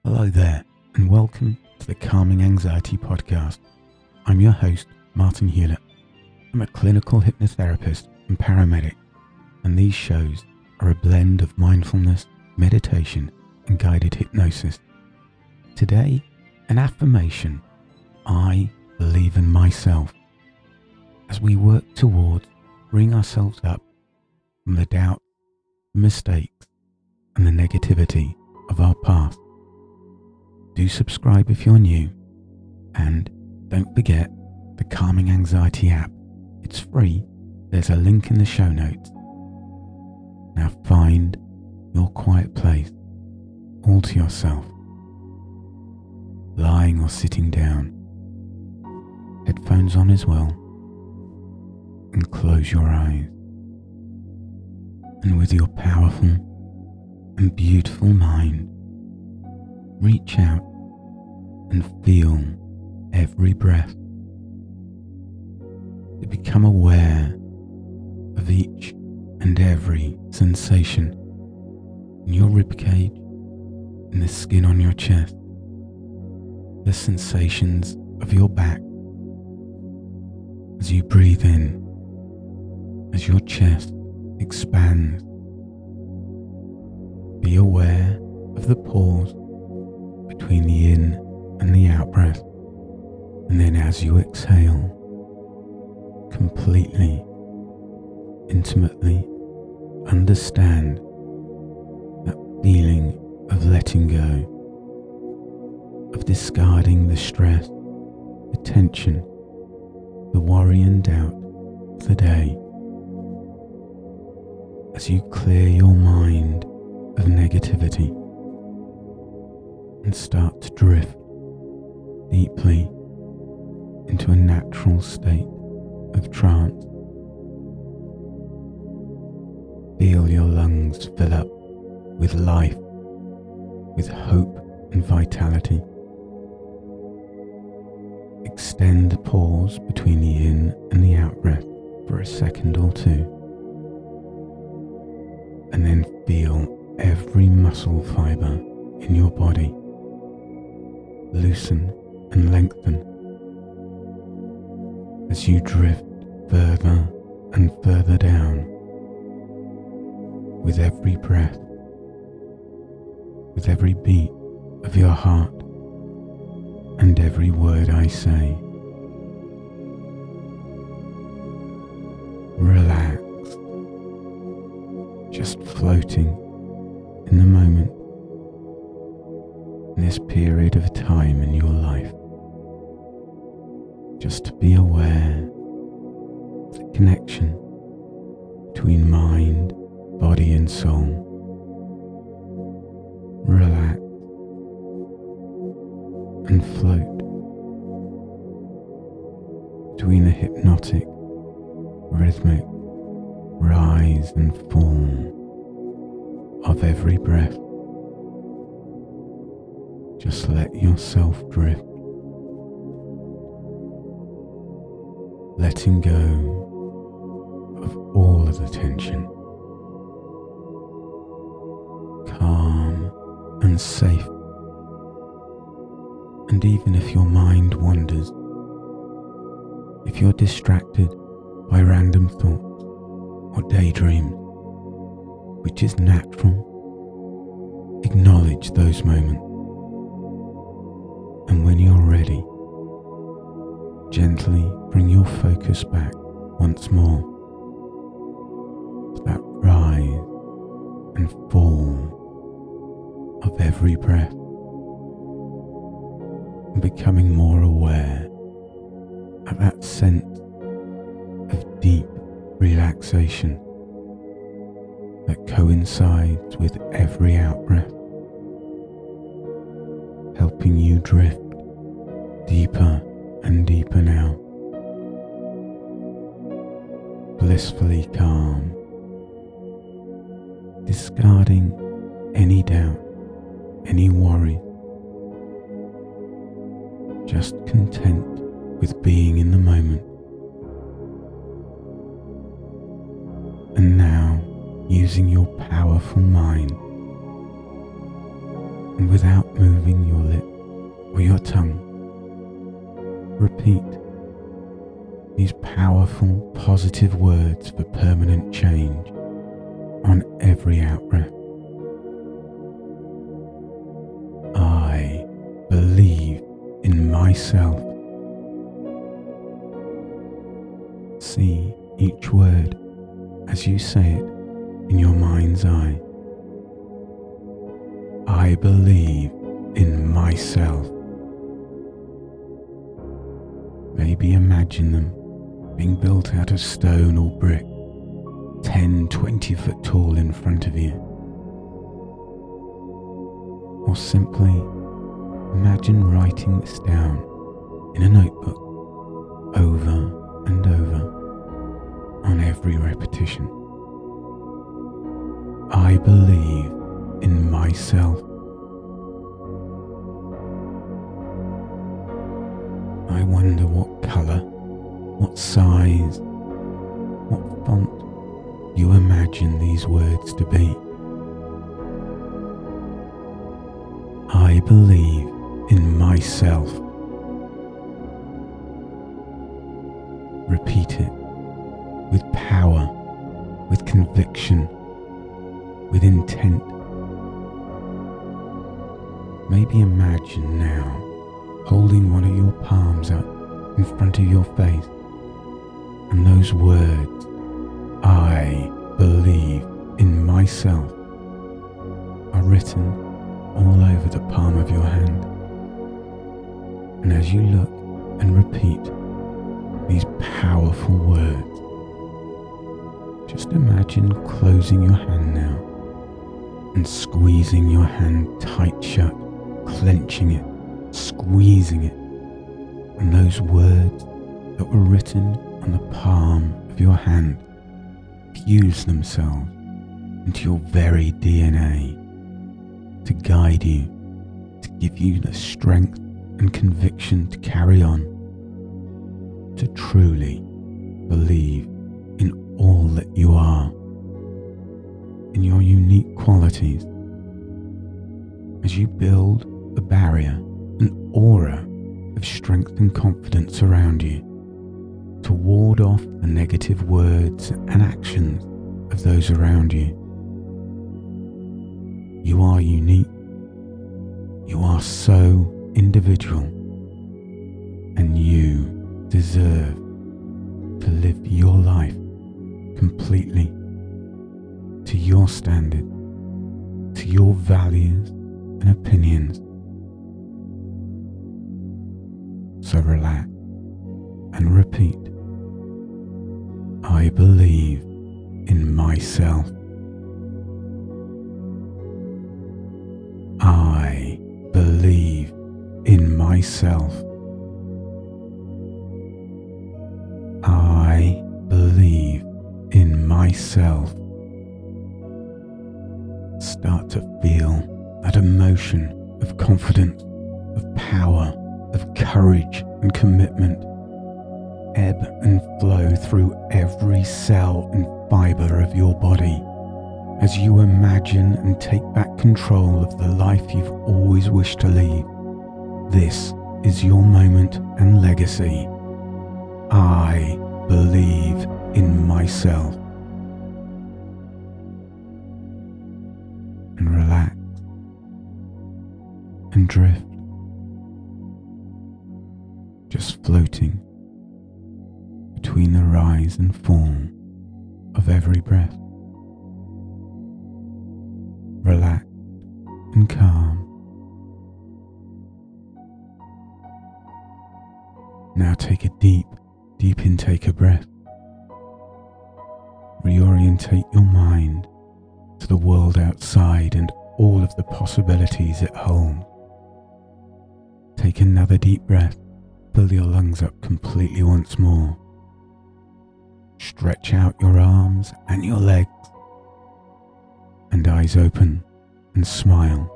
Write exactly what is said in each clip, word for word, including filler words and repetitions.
Hello there, and welcome to the Calming Anxiety Podcast. I'm your host, Martin Hewlett. I'm a clinical hypnotherapist and paramedic, and these shows are a blend of mindfulness, meditation, and guided hypnosis. Today, an affirmation: I believe in myself, as we work towards freeing ourselves up from the doubt, mistakes, and the negativity of our past. Do subscribe if you're new, and don't forget the Calming Anxiety app. It's free. There's a link in the show notes. Now find your quiet place, all to yourself, lying or sitting down, headphones on as well, and close your eyes. And with your powerful and beautiful mind, reach out and feel every breath, to become aware of each and every sensation in your ribcage, in the skin on your chest, the sensations of your back as you breathe in, as your chest expands. Be aware of the pause between the in and the out breath, and then as you exhale, completely, intimately understand that feeling of letting go, of discarding the stress, the tension, the worry and doubt of the day. As you clear your mind of negativity and start to drift deeply into a natural state of trance. Feel your lungs fill up with life, with hope and vitality. Extend the pause between the in and the out breath for a second or two, and then feel every muscle fibre in your body loosen and lengthen as you drift further and further down with every breath, with every beat of your heart and every word I say. Relaxed, just floating in the moment, in this period of time in your life, just to be aware of the connection between mind, body and soul. Relax and float between the hypnotic, rhythmic rise and fall of every breath. Just let yourself drift, letting go of all of the tension, calm and safe. And even if your mind wanders, if you're distracted by random thoughts or daydreams, which is natural, acknowledge those moments. And when you're ready, gently bring your focus back once more to that rise and fall of every breath, and becoming more aware of that sense of deep relaxation that coincides with every out-breath, helping you drift deeper and deeper now, blissfully calm, discarding any doubt, any worry, just content with being in the moment. And now, using your powerful mind, and without moving your lip or your tongue, repeat these powerful, positive words for permanent change on every out-breath. I believe in myself. See each word as you say it in your mind's eye. I believe in myself. Maybe imagine them being built out of stone or brick, ten, twenty foot tall in front of you. Or simply imagine writing this down in a notebook over and over on every repetition. I believe in myself. I wonder what colour, what size, what font you imagine these words to be. I believe in myself. Repeat it with power, with conviction, with intent. Maybe imagine now holding one of your palms up in front of your face, and those words, I believe in myself, are written all over the palm of your hand. And as you look and repeat these powerful words, just imagine closing your hand now and squeezing your hand tight shut, clenching it, squeezing it, and those words that were written on the palm of your hand fuse themselves into your very D N A to guide you, to give you the strength and conviction to carry on, to truly believe in all that you are, in your unique qualities. As you build a barrier, an aura of strength and confidence around you to ward off the negative words and actions of those around you. You are unique. You are so individual, and you deserve to live your life completely to your standard, to your values and opinions. So relax and repeat, I believe in myself. I believe in myself. I believe in myself. Start to feel that emotion of confidence, of power, of courage and commitment ebb and flow through every cell and fibre of your body as you imagine and take back control of the life you've always wished to lead. This is your moment and legacy. I believe in myself. And relax and drift, just floating between the rise and fall of every breath. Relaxed and calm. Now take a deep, deep intake of breath. Reorientate your mind to the world outside and all of the possibilities it holds. Take another deep breath. Fill your lungs up completely once more. Stretch out your arms and your legs, and eyes open and smile,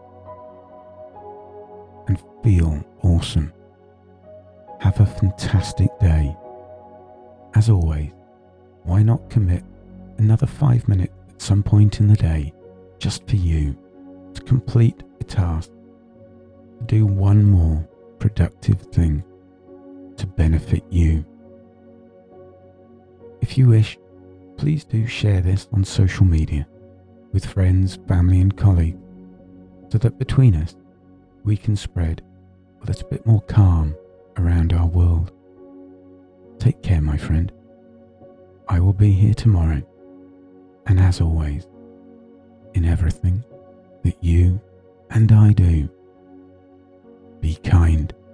and feel awesome. Have a fantastic day. As always, why not commit another five minutes at some point in the day just for you to complete a task, to do one more productive thing to benefit you. If you wish, please do share this on social media with friends, family and colleagues, so that between us we can spread a little bit more calm around our world. Take care, my friend. I will be here tomorrow, and as always, in everything that you and I do, be kind.